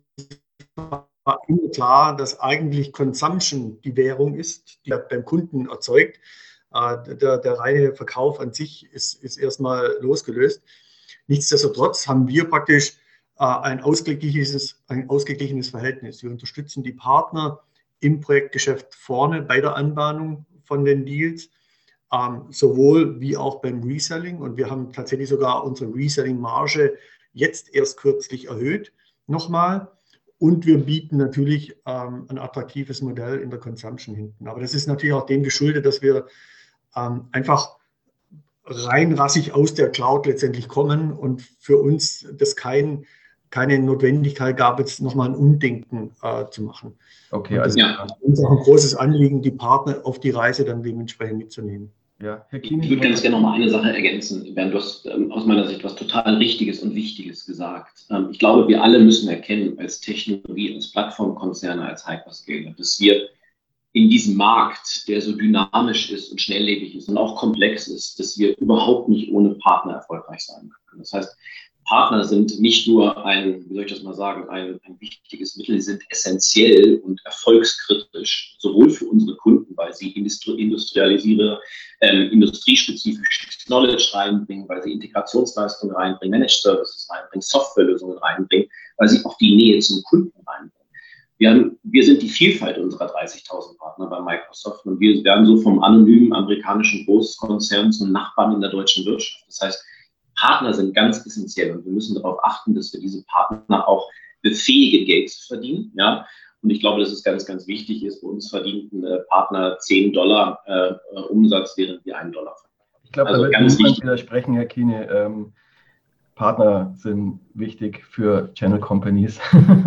immer klar, dass eigentlich Consumption die Währung ist, die beim Kunden erzeugt. Äh, der, der reine Verkauf an sich ist, ist erstmal losgelöst. Nichtsdestotrotz haben wir praktisch äh, ein ausgeglichenes, ein ausgeglichenes Verhältnis. Wir unterstützen die Partner im Projektgeschäft vorne bei der Anbahnung von den Deals, ähm, sowohl wie auch beim Reselling. Und wir haben tatsächlich sogar unsere Reselling-Marge jetzt erst kürzlich erhöht, nochmal. Und wir bieten natürlich ähm, ein attraktives Modell in der Consumption hinten. Aber das ist natürlich auch dem geschuldet, dass wir ähm, einfach reinrassig aus der Cloud letztendlich kommen und für uns das kein, keine Notwendigkeit gab, jetzt nochmal ein Umdenken äh, zu machen. Okay, und das also ja. ist uns auch ein großes Anliegen, die Partner auf die Reise dann dementsprechend mitzunehmen. Ja, Herr Ich Kienle, würde ganz gerne noch mal eine Sache ergänzen. Bernd, du hast ähm, aus meiner Sicht was total Richtiges und Wichtiges gesagt. Ähm, ich glaube, wir alle müssen erkennen, als Technologie, als Plattformkonzerne, als Hyperscaler, dass wir in diesem Markt, der so dynamisch ist und schnelllebig ist und auch komplex ist, dass wir überhaupt nicht ohne Partner erfolgreich sein können. Das heißt, Partner sind nicht nur ein, wie soll ich das mal sagen, ein, ein wichtiges Mittel, sie sind essentiell und erfolgskritisch, sowohl für unsere Kunden, weil sie industri industrialisiere, ähm, industriespezifisches Knowledge reinbringen, weil sie Integrationsleistungen reinbringen, Managed Services reinbringen, Softwarelösungen reinbringen, weil sie auch die Nähe zum Kunden reinbringen. Wir, haben, wir sind die Vielfalt unserer dreißigtausend Partner bei Microsoft und wir werden so vom anonymen amerikanischen Großkonzern zum Nachbarn in der deutschen Wirtschaft. Das heißt, Partner sind ganz essentiell und wir müssen darauf achten, dass wir diese Partner auch befähigen, Geld zu verdienen. Ja? Und ich glaube, dass es ganz, ganz wichtig ist, bei uns verdienten äh, Partner zehn Dollar äh, Umsatz, während wir einen Dollar verdienen. Ich glaube, also da wird niemand widersprechen, Herr Kienle. Ähm, Partner sind wichtig für Channel Companies.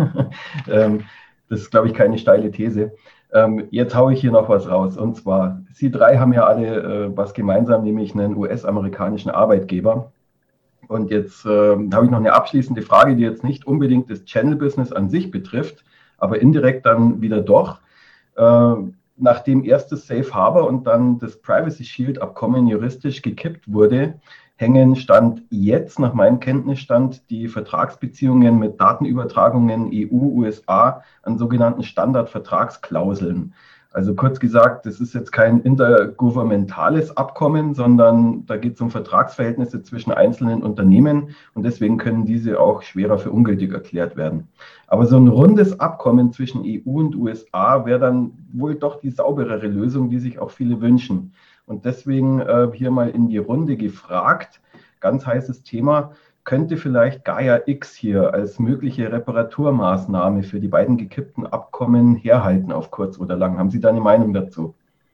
ähm, das ist, glaube ich, keine steile These. Ähm, jetzt haue ich hier noch was raus. Und zwar, Sie drei haben ja alle äh, was gemeinsam, nämlich einen U S-amerikanischen Arbeitgeber. Und jetzt äh, habe ich noch eine abschließende Frage, die jetzt nicht unbedingt das Channel-Business an sich betrifft, aber indirekt dann wieder doch. Äh, nachdem erst das Safe Harbor und dann das Privacy Shield-Abkommen juristisch gekippt wurde, hängen Stand jetzt, nach meinem Kenntnisstand, die Vertragsbeziehungen mit Datenübertragungen E U, U S A an sogenannten Standardvertragsklauseln. Also kurz gesagt, das ist jetzt kein intergouvernementales Abkommen, sondern da geht es um Vertragsverhältnisse zwischen einzelnen Unternehmen und deswegen können diese auch schwerer für ungültig erklärt werden. Aber so ein rundes Abkommen zwischen E U und U S A wäre dann wohl doch die sauberere Lösung, die sich auch viele wünschen. Und deswegen äh, hier mal in die Runde gefragt, ganz heißes Thema, könnte vielleicht Gaia X hier als mögliche Reparaturmaßnahme für die beiden gekippten Abkommen herhalten auf kurz oder lang? Haben Sie da eine Meinung dazu?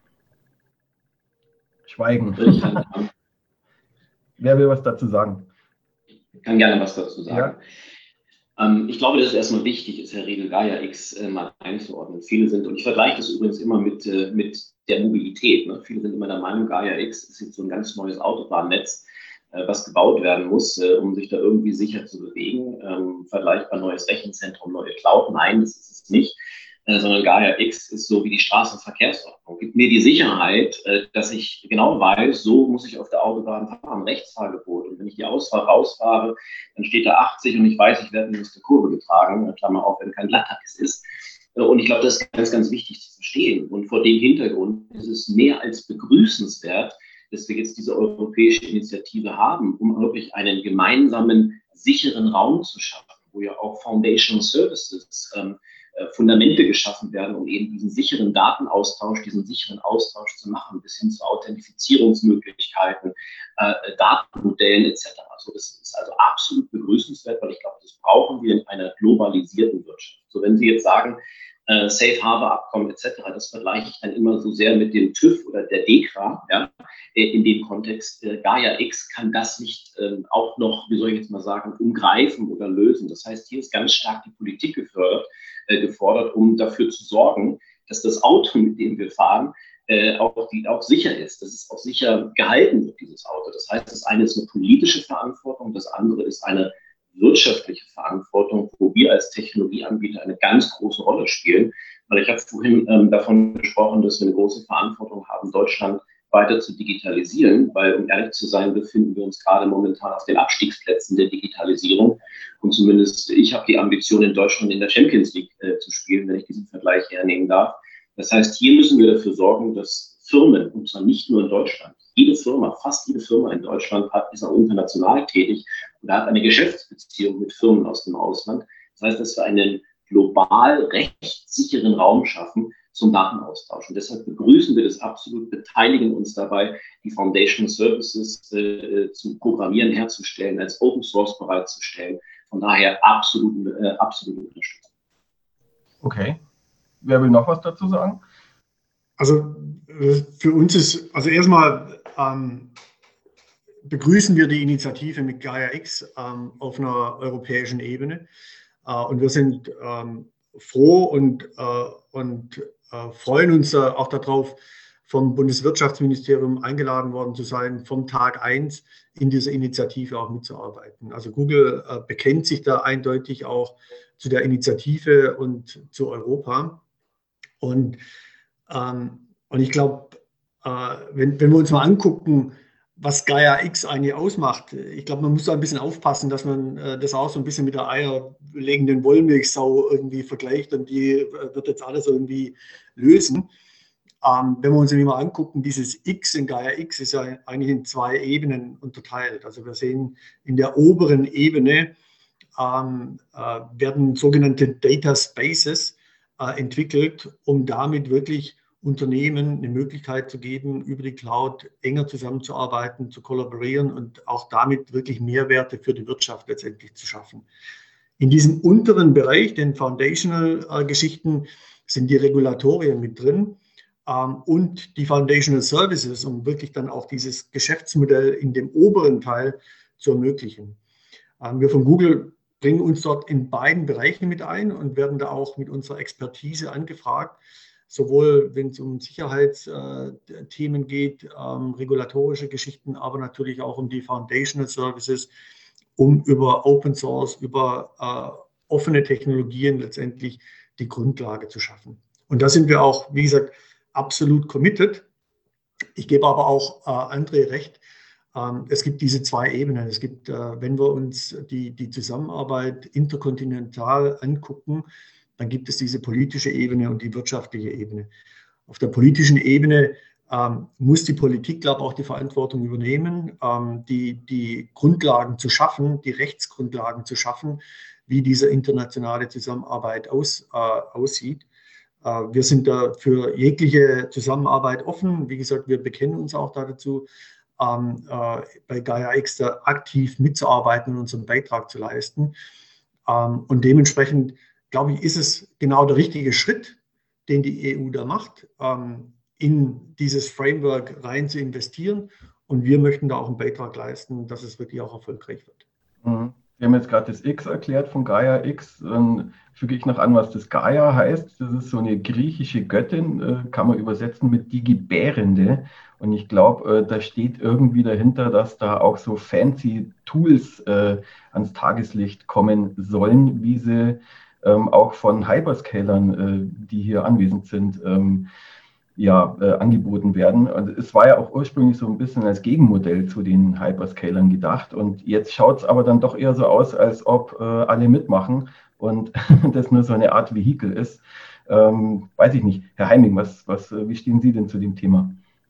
Schweigen. Wer will was dazu sagen? Ich kann gerne was dazu sagen. Ja. Ähm, ich glaube, dass es erstmal wichtig ist, Herr Riedel, Gaia X äh, mal einzuordnen. Viele sind, und ich vergleiche das übrigens immer mit, äh, mit der Mobilität. Ne? Viele sind immer der Meinung, Gaia X ist jetzt so ein ganz neues Autobahnnetz, was gebaut werden muss, äh, um sich da irgendwie sicher zu bewegen. Ähm, vergleichbar neues Rechenzentrum, neue Cloud. Nein, das ist es nicht, äh, sondern Gaia X ist so wie die Straßenverkehrsordnung. Gibt mir die Sicherheit, äh, dass ich genau weiß, so muss ich auf der Autobahn fahren, Rechtsfahrgebot. Und wenn ich die Ausfahrt rausfahre, dann steht da achtzig und ich weiß, ich werde aus der Kurve getragen, Klammer auf, wenn kein Glatteis ist. Und ich glaube, das ist ganz, ganz wichtig zu verstehen. Und vor dem Hintergrund ist es mehr als begrüßenswert, dass wir jetzt diese europäische Initiative haben, um wirklich einen gemeinsamen, sicheren Raum zu schaffen, wo ja auch Foundational Services, ähm, äh, Fundamente geschaffen werden, um eben diesen sicheren Datenaustausch, diesen sicheren Austausch zu machen, bis hin zu Authentifizierungsmöglichkeiten, äh, Datenmodellen et cetera. Also das ist also absolut begrüßenswert, weil ich glaube, das brauchen wir in einer globalisierten Wirtschaft. So, wenn Sie jetzt sagen, Uh, Safe Harbor Abkommen et cetera. Das vergleiche ich dann immer so sehr mit dem TÜV oder der DEKRA, ja, in dem Kontext. Äh, Gaia X kann das nicht ähm, auch noch, wie soll ich jetzt mal sagen, umgreifen oder lösen. Das heißt, hier ist ganz stark die Politik gefördert, äh, gefordert, um dafür zu sorgen, dass das Auto, mit dem wir fahren, äh, auch, die, auch sicher ist, dass es auch sicher gehalten wird, dieses Auto. Das heißt, das eine ist eine politische Verantwortung, das andere ist eine wirtschaftliche Verantwortung, wo wir als Technologieanbieter eine ganz große Rolle spielen, weil ich habe vorhin ähm, davon gesprochen, dass wir eine große Verantwortung haben, Deutschland weiter zu digitalisieren, weil, um ehrlich zu sein, befinden wir uns gerade momentan auf den Abstiegsplätzen der Digitalisierung. Und zumindest ich habe die Ambition, in Deutschland in der Champions League äh, zu spielen, wenn ich diesen Vergleich hernehmen darf. Das heißt, hier müssen wir dafür sorgen, dass Firmen, und zwar nicht nur in Deutschland, jede Firma, fast jede Firma in Deutschland hat, ist auch international tätig und hat eine Geschäftsbeziehung mit Firmen aus dem Ausland. Das heißt, dass wir einen global rechtssicheren Raum schaffen zum Datenaustausch. Und deshalb begrüßen wir das absolut, beteiligen uns dabei, die Foundational Services äh, zu programmieren, herzustellen, als Open Source bereitzustellen. Von daher absolut, äh, absolut unterstützen. Okay. Wer will noch was dazu sagen? Also für uns ist, also erstmal ähm, begrüßen wir die Initiative mit Gaia X ähm, auf einer europäischen Ebene. Äh, und wir sind ähm, froh und, äh, und äh, freuen uns äh, auch darauf, vom Bundeswirtschaftsministerium eingeladen worden zu sein, vom Tag eins in dieser Initiative auch mitzuarbeiten. Also Google äh, bekennt sich da eindeutig auch zu der Initiative und zu Europa. Und, ähm, und ich glaube, äh, wenn, wenn wir uns mal angucken, was Gaia X eigentlich ausmacht, ich glaube, man muss da ein bisschen aufpassen, dass man äh, das auch so ein bisschen mit der eierlegenden Wollmilchsau irgendwie vergleicht und die äh, wird jetzt alles irgendwie lösen. Ähm, wenn wir uns nämlich mal angucken, dieses X in Gaia X ist ja eigentlich in zwei Ebenen unterteilt. Also wir sehen in der oberen Ebene ähm, äh, werden sogenannte Data Spaces äh, entwickelt, um damit wirklich Unternehmen eine Möglichkeit zu geben, über die Cloud enger zusammenzuarbeiten, zu kollaborieren und auch damit wirklich Mehrwerte für die Wirtschaft letztendlich zu schaffen. In diesem unteren Bereich, den Foundational-Geschichten, sind die Regulatorien mit drin ähm, und die Foundational Services, um wirklich dann auch dieses Geschäftsmodell in dem oberen Teil zu ermöglichen. Ähm, wir von Google bringen uns dort in beiden Bereichen mit ein und werden da auch mit unserer Expertise angefragt, sowohl wenn es um Sicherheitsthemen geht, ähm, regulatorische Geschichten, aber natürlich auch um die Foundational Services, um über Open Source, über äh, offene Technologien letztendlich die Grundlage zu schaffen. Und da sind wir auch, wie gesagt, absolut committed. Ich gebe aber auch äh, André recht. Ähm, es gibt diese zwei Ebenen. Es gibt, äh, wenn wir uns die, die Zusammenarbeit interkontinental angucken, dann gibt es diese politische Ebene und die wirtschaftliche Ebene. Auf der politischen Ebene ähm, muss die Politik, glaube ich, auch die Verantwortung übernehmen, ähm, die, die Grundlagen zu schaffen, die Rechtsgrundlagen zu schaffen, wie diese internationale Zusammenarbeit aus, äh, aussieht. Äh, wir sind da für jegliche Zusammenarbeit offen. Wie gesagt, wir bekennen uns auch dazu, ähm, äh, bei Gaia X da aktiv mitzuarbeiten und unseren Beitrag zu leisten. Ähm, und dementsprechend glaube ich, ist es genau der richtige Schritt, den die E U da macht, ähm, in dieses Framework rein zu investieren. Und wir möchten da auch einen Beitrag leisten, dass es wirklich auch erfolgreich wird. Mhm. Sie haben jetzt gerade das X erklärt von Gaia X. Dann füge ich noch an, was das Gaia heißt. Das ist so eine griechische Göttin, äh, kann man übersetzen mit die Gebärende. Und ich glaube, äh, da steht irgendwie dahinter, dass da auch so fancy Tools äh, ans Tageslicht kommen sollen, wie sie Ähm, auch von Hyperscalern, äh, die hier anwesend sind, ähm, ja, äh, angeboten werden. Also es war ja auch ursprünglich so ein bisschen als Gegenmodell zu den Hyperscalern gedacht und jetzt schaut es aber dann doch eher so aus, als ob äh, alle mitmachen und das nur so eine Art Vehikel ist. Ähm, weiß ich nicht. Herr Heiming, was, was, wie stehen Sie denn zu dem Thema?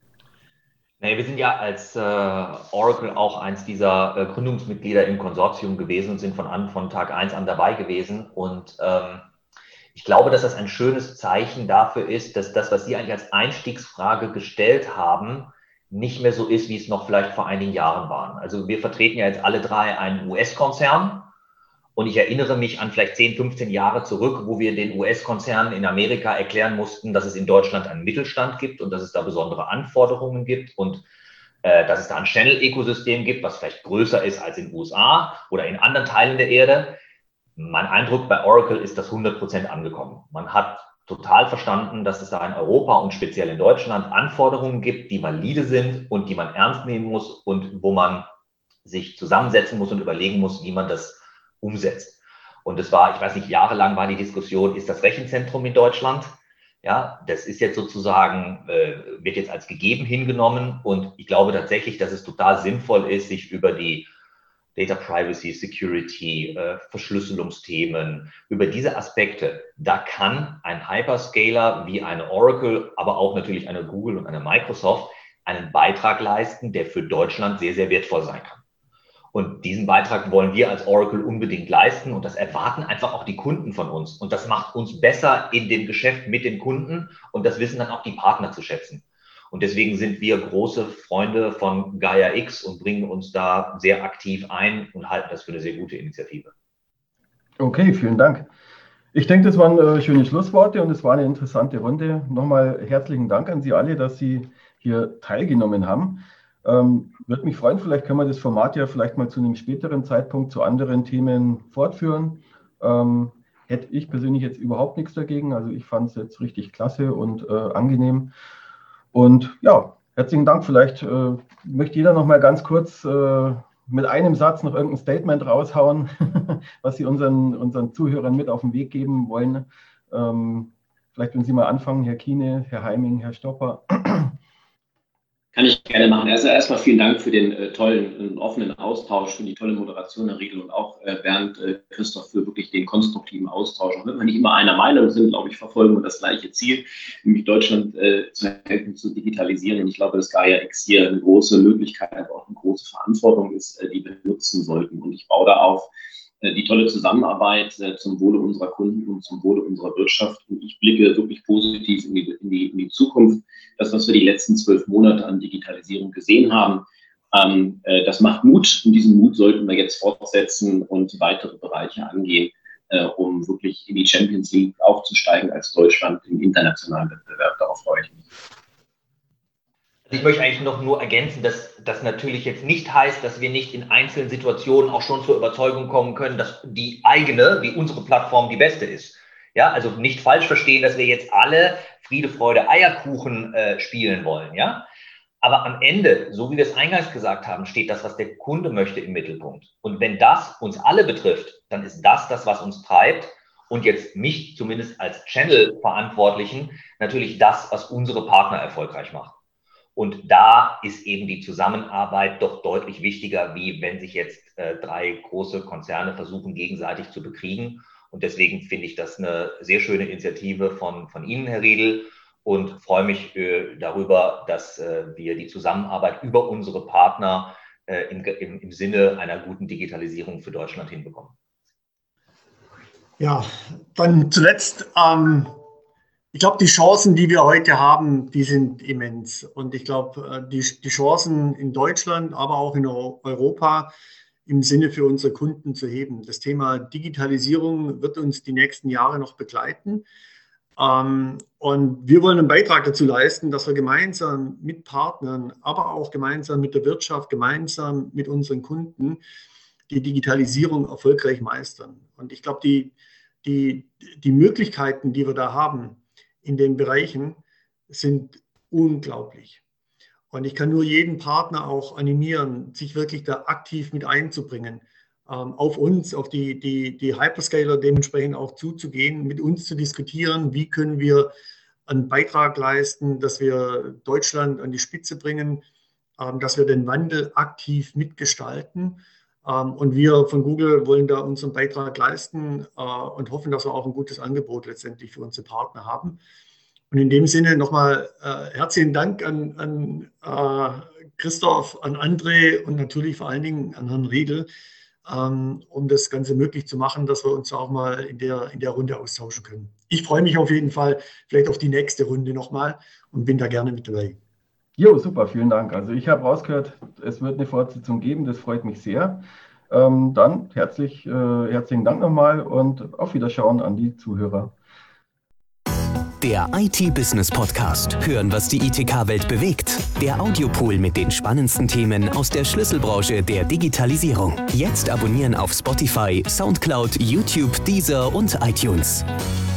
Nee, wir sind ja als äh, Oracle auch eins dieser äh, Gründungsmitglieder im Konsortium gewesen und sind von, an, von Tag eins an dabei gewesen. Und ähm, ich glaube, dass das ein schönes Zeichen dafür ist, dass das, was Sie eigentlich als Einstiegsfrage gestellt haben, nicht mehr so ist, wie es noch vielleicht vor einigen Jahren waren. Also wir vertreten ja jetzt alle drei einen U S-Konzern. Und ich erinnere mich an vielleicht zehn, fünfzehn Jahre zurück, wo wir den U S-Konzernen in Amerika erklären mussten, dass es in Deutschland einen Mittelstand gibt und dass es da besondere Anforderungen gibt und äh, dass es da ein Channel-Ökosystem gibt, was vielleicht größer ist als in den U S A oder in anderen Teilen der Erde. Mein Eindruck bei Oracle ist das hundert Prozent angekommen. Man hat total verstanden, dass es da in Europa und speziell in Deutschland Anforderungen gibt, die valide sind und die man ernst nehmen muss und wo man sich zusammensetzen muss und überlegen muss, wie man das umsetzt. Und es war, ich weiß nicht, jahrelang war die Diskussion, ist das Rechenzentrum in Deutschland? Ja, das ist jetzt sozusagen, äh, wird jetzt als gegeben hingenommen und ich glaube tatsächlich, dass es total sinnvoll ist, sich über die Data Privacy, Security, äh, Verschlüsselungsthemen, über diese Aspekte, da kann ein Hyperscaler wie eine Oracle, aber auch natürlich eine Google und eine Microsoft einen Beitrag leisten, der für Deutschland sehr, sehr wertvoll sein kann. Und diesen Beitrag wollen wir als Oracle unbedingt leisten und das erwarten einfach auch die Kunden von uns. Und das macht uns besser in dem Geschäft mit den Kunden und das wissen dann auch die Partner zu schätzen. Und deswegen sind wir große Freunde von Gaia X und bringen uns da sehr aktiv ein und halten das für eine sehr gute Initiative. Okay, vielen Dank. Ich denke, das waren äh, schöne Schlussworte und es war eine interessante Runde. Nochmal herzlichen Dank an Sie alle, dass Sie hier teilgenommen haben. Ähm, würde mich freuen, vielleicht können wir das Format ja vielleicht mal zu einem späteren Zeitpunkt zu anderen Themen fortführen. Ähm, hätte ich persönlich jetzt überhaupt nichts dagegen. Also ich fand es jetzt richtig klasse und äh, angenehm. Und ja, herzlichen Dank. Vielleicht äh, möchte jeder noch mal ganz kurz äh, mit einem Satz noch irgendein Statement raushauen, was Sie unseren, unseren Zuhörern mit auf den Weg geben wollen. Ähm, vielleicht, wenn Sie mal anfangen, Herr Kiene, Herr Heiming, Herr Stopper. Kann ich gerne machen. Also erstmal vielen Dank für den äh, tollen und offenen Austausch, für die tolle Moderation, Herr Riedel, und auch äh, Bernd, äh, Christoph, für wirklich den konstruktiven Austausch. Auch wenn wir nicht immer einer Meinung sind, glaube ich, verfolgen wir das gleiche Ziel, nämlich Deutschland äh, zu helfen, zu digitalisieren. Und ich glaube, dass Gaia X hier eine große Möglichkeit, aber auch eine große Verantwortung ist, äh, die wir nutzen sollten. Und ich baue da auf äh, die tolle Zusammenarbeit äh, zum Wohle unserer Kunden und zum Wohle unserer Wirtschaft. Und ich blicke wirklich positiv in die, in die, in die Zukunft. Das, was wir die letzten zwölf Monate an Digitalisierung gesehen haben, ähm, äh, das macht Mut. Und diesen Mut sollten wir jetzt fortsetzen und weitere Bereiche angehen, äh, um wirklich in die Champions League aufzusteigen als Deutschland im internationalen Wettbewerb. Darauf freue ich mich. Ich möchte eigentlich noch nur ergänzen, dass das natürlich jetzt nicht heißt, dass wir nicht in einzelnen Situationen auch schon zur Überzeugung kommen können, dass die eigene, wie unsere Plattform, die beste ist. Ja, also nicht falsch verstehen, dass wir jetzt alle Friede, Freude, Eierkuchen äh, spielen wollen, ja. Aber am Ende, so wie wir es eingangs gesagt haben, steht das, was der Kunde möchte, im Mittelpunkt. Und wenn das uns alle betrifft, dann ist das das, was uns treibt. Und jetzt mich zumindest als Channel-Verantwortlichen natürlich das, was unsere Partner erfolgreich macht. Und da ist eben die Zusammenarbeit doch deutlich wichtiger, wie wenn sich jetzt äh, drei große Konzerne versuchen, gegenseitig zu bekriegen. Und deswegen finde ich das eine sehr schöne Initiative von, von Ihnen, Herr Riedel, und freue mich äh, darüber, dass äh, wir die Zusammenarbeit über unsere Partner äh, im, im, im Sinne einer guten Digitalisierung für Deutschland hinbekommen. Ja, dann zuletzt, ähm, ich glaube, die Chancen, die wir heute haben, die sind immens. Und ich glaube, die, die Chancen in Deutschland, aber auch in Europa, im Sinne für unsere Kunden zu heben. Das Thema Digitalisierung wird uns die nächsten Jahre noch begleiten. Ähm, und wir wollen einen Beitrag dazu leisten, dass wir gemeinsam mit Partnern, aber auch gemeinsam mit der Wirtschaft, gemeinsam mit unseren Kunden die Digitalisierung erfolgreich meistern. Und ich glaube, die, die, die Möglichkeiten, die wir da haben in den Bereichen, sind unglaublich. Und ich kann nur jeden Partner auch animieren, sich wirklich da aktiv mit einzubringen, ähm, auf uns, auf die, die, die Hyperscaler dementsprechend auch zuzugehen, mit uns zu diskutieren, wie können wir einen Beitrag leisten, dass wir Deutschland an die Spitze bringen, ähm, dass wir den Wandel aktiv mitgestalten. Ähm, und wir von Google wollen da unseren Beitrag leisten äh, und hoffen, dass wir auch ein gutes Angebot letztendlich für unsere Partner haben. Und in dem Sinne nochmal äh, herzlichen Dank an, an äh, Christoph, an André und natürlich vor allen Dingen an Herrn Riedel, ähm, um das Ganze möglich zu machen, dass wir uns auch mal in der, in der Runde austauschen können. Ich freue mich auf jeden Fall vielleicht auf die nächste Runde nochmal und bin da gerne mit dabei. Jo, super, vielen Dank. Also ich habe rausgehört, es wird eine Fortsetzung geben, das freut mich sehr. Ähm, dann herzlich, äh, herzlichen Dank nochmal und auf Wiederschauen an die Zuhörer. Der I T-Business-Podcast. Hören, was die I T K-Welt bewegt. Der Audiopool mit den spannendsten Themen aus der Schlüsselbranche der Digitalisierung. Jetzt abonnieren auf Spotify, Soundcloud, YouTube, Deezer und iTunes.